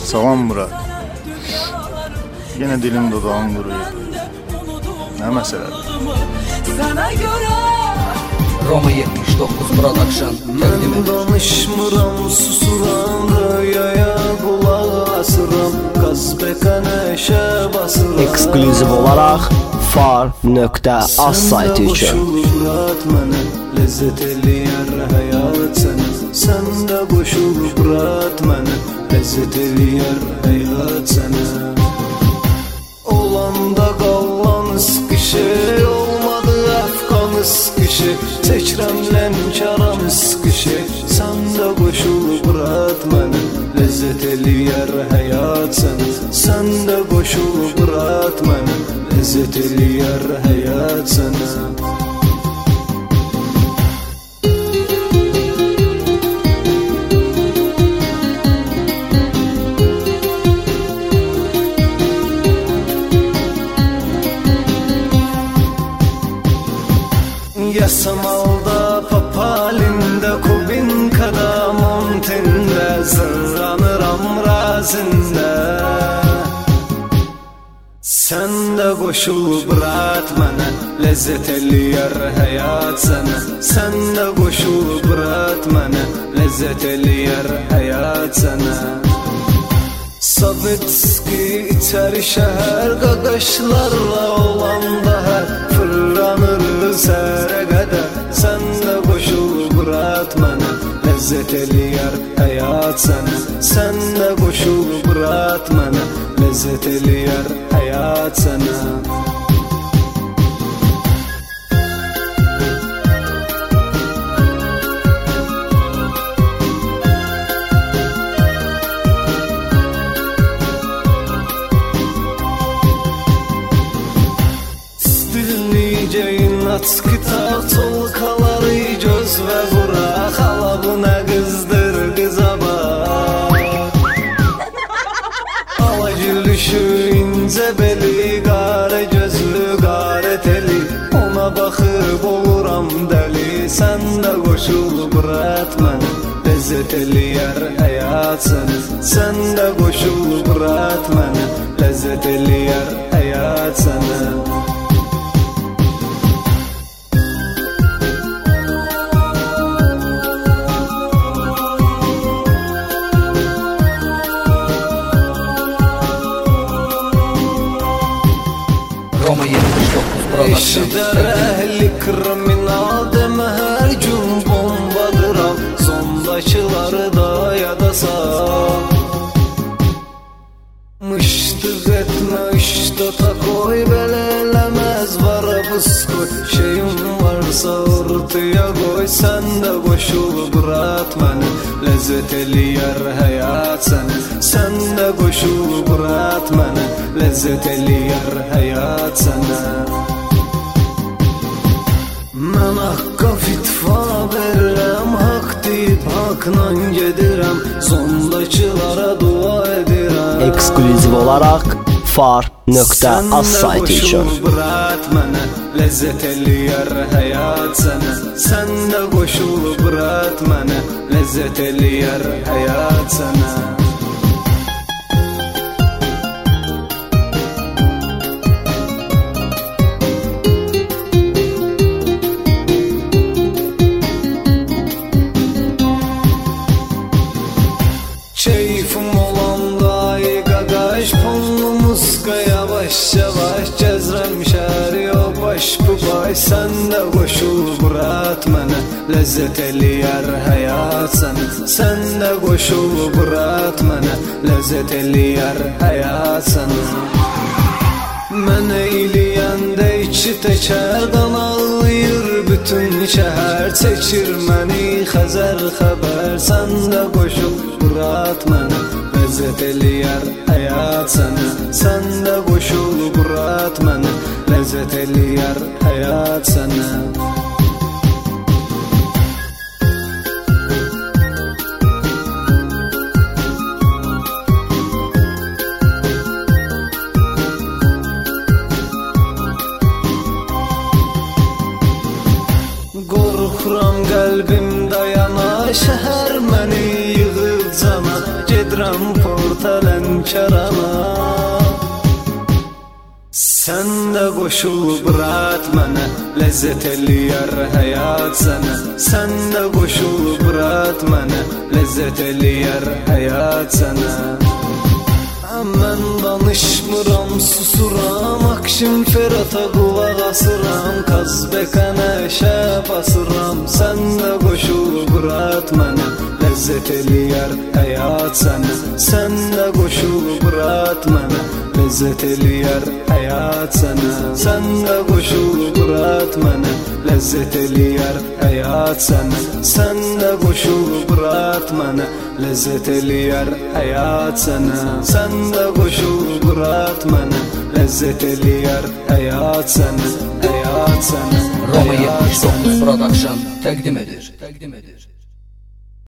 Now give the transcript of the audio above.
Salam Murat. Yine dilim dodağım quruyur. Ne meseledir? Roma 79 Production təqdim edir. Danışmıram, susuram, rüyaya qulaq asıram, qazbeka nəşə basıram. Eksklüziv olaraq far.az saytı üçün. Mənə ləzzət eləyər həyat sənə, sən də qoşulub rat mənə, ləzzət eləyər həyat sənə. Olanda qalan sıqışı, olmadı əfqan sıqışı, çəkirəm ləmkaram sıqışı, sən də qoşulub rat mənə, ləzzət eləyər həyat sənə, sən də qoşulub rat mənə, ləzzət eləyər həyat sənə. Yasamalda, papalində, kubinkada, montində, zırranıram razində. Sən də qoşulub rat mənə, ləzzət eləyər həyat sənə, sən də qoşulub rat mənə, ləzzət eləyər həyat sənə. Sovetski içəri şəhər, qaqaşlarla olanda hər fırlanırız sərə qədər, sən də qoşulub rat mənə, ləzzət eləyər həyat sənə, sən də qoşulub rat mənə, ləzzət eləyər həyat sənə. Aç kitab çolkaları göz və quraq, ala bu nə qızdır qıza bax. Ala gülüşü incə beli, qara gözlü qara teli, ona baxıb oluram dəli, sən də qoşulub rat mənə, ləzzət eləyər həyat sənə, sən də qoşulub rat mənə, ləzzət eləyər həyat sənə. Roma 79 Production Eşidər əhli kriminal, demə hər gün bombadıram, sondakıları da yada sal. Mışdıq etmə iştata qoy, belə eləməz var abıskoy, şeyim varsa ortaya qoy, sən də qoşulub rat mənə, ləzzət eləyər həyat sənə, sən də qoşulub rat mənə, ləzzət eləyər həyat sənə. Mən haqqa fitva verirəm, haqq deyib haqla gedirəm, zondakılara dua edirəm. Eksklüziv olaraq far.az saytı üçün. Sən də qoşulub rat mənə, ləzzət eləyər həyat sənə, sən də qoşulub rat mənə, ləzzət eləyər həyat sənə. Keyfim olanda ay qaqaş, pulumuska yavaş-yavaş gəzirəm şəhəri o baş bu baş, sən də qoşulub rat mənə, ləzzət eləyər həyat sənə, sən də qoşulub rat mənə, ləzzət eləyər həyat sənə. Mən eyləyəndə iki təkər, qanalıyır bütün şəhər, çəkir məni Xəzər xəbər, sən də qoşulub rat mənə, ləzzət eləyər həyat sənə, sən də qoşulub rat mənə, ləzzət eləyər həyat sənə. Qorxuram qəlbim dayana, şəhər məni yığıb cana, gedirəm portalen Lənkərana. Sən də qoşulub rahat mənə, ləzzət eləyər həyat sənə. Sən də qoşulub rahat mənə, ləzzət eləyər həyat sənə. Mən danışmıram, susuram, Akşin Ferata qulaq asıram, Kazbekənə şəb asıram. Sən də qoşulub rahat mənə, ləzzət eləyər həyat sənə. Sən də qoşulub rahat mənə, ləzzət eləyər həyat sənə. Sən də qoşulub rahat mənə, ləzzət eləyər həyat sənə. Sən də qoşulub rahat mənə, ləzzət eləyər həyat sənə. Sən də qoşulub rahat mənə, ləzzət eləyər həyat sənə. Həyat sənə. Roma 79 Production təqdim edir.